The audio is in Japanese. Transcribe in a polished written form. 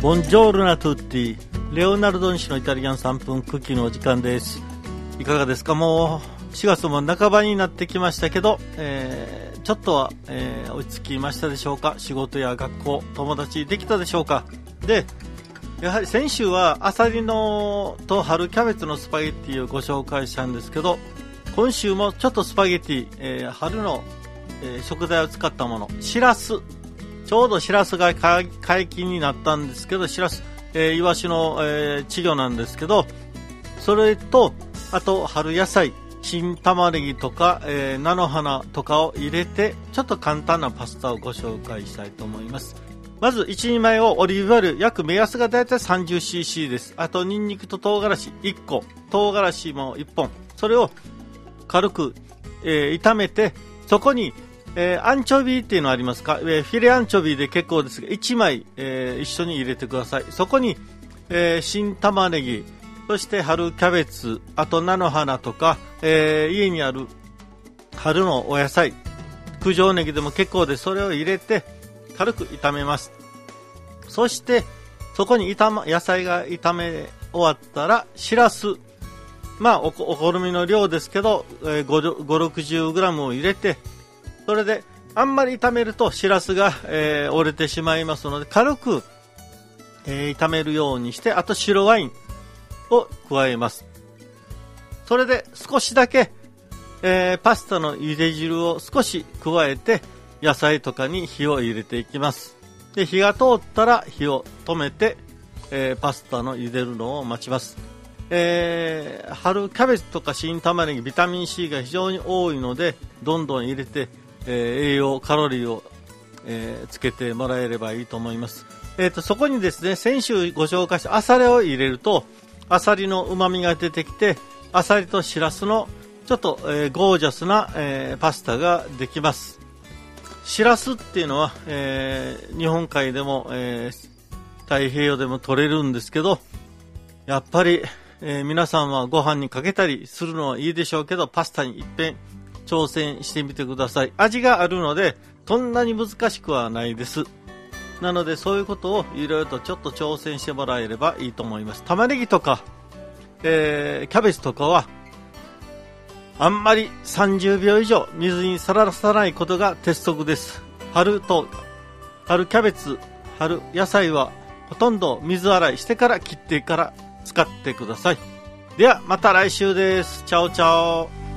ボンジョールナトゥッティ、レオナルド西のイタリアン3分クッキーのお時間です。いかがですか？もう4月も半ばになってきましたけど、ちょっとは、落ち着きましたでしょうか？仕事や学校、友達できたでしょうか？で、やはり先週はアサリのと春キャベツのスパゲッティをご紹介したんですけど、今週もちょっとスパゲッティ、春の、食材を使ったもの、シラス、ちょうどシラスが解禁になったんですけど、シラス、イワシの、稚魚なんですけど、それとあと春野菜、新玉ねぎとか、菜の花とかを入れて、ちょっと簡単なパスタをご紹介したいと思います。まず1人前をオリーブオイル、約目安がだいたい 30cc です。あとニンニクと唐辛子1個、唐辛子も1本、それを軽く、炒めて、そこに、アンチョビっていうのありますか？フィレアンチョビで結構ですが1枚、一緒に入れてください。そこに、新玉ねぎ、そして春キャベツ、あと菜の花とか、家にある春のお野菜、九条ネギでも結構で、それを入れて軽く炒めます。そしてそこに野菜が炒め終わったらシラス、まあお好みの量ですけど、560g を入れて、それであんまり炒めるとシラスが、折れてしまいますので、軽く、炒めるようにして、あと白ワインを加えます。それで少しだけ、パスタの茹で汁を少し加えて、野菜とかに火を入れていきます。で、火が通ったら火を止めて、パスタの茹でるのを待ちます。春キャベツとか新玉ねぎ、ビタミン C が非常に多いので、どんどん入れて、栄養カロリーを、つけてもらえればいいと思います。そこにですね、先週ご紹介したアサリを入れると、アサリの旨味が出てきて、アサリとシラスのちょっと、ゴージャスな、パスタができます。シラスっていうのは、日本海でも、太平洋でも取れるんですけど、やっぱり、皆さんはご飯にかけたりするのはいいでしょうけど、パスタに一遍挑戦してみてください。味があるのでそんなに難しくはないです。なのでそういうことをいろいろとちょっと挑戦してもらえればいいと思います。玉ねぎとか、キャベツとかはあんまり30秒以上水にさらさないことが鉄則です。春キャベツ、春野菜はほとんど水洗いしてから切ってから使ってください。ではまた来週です。チャオチャオ。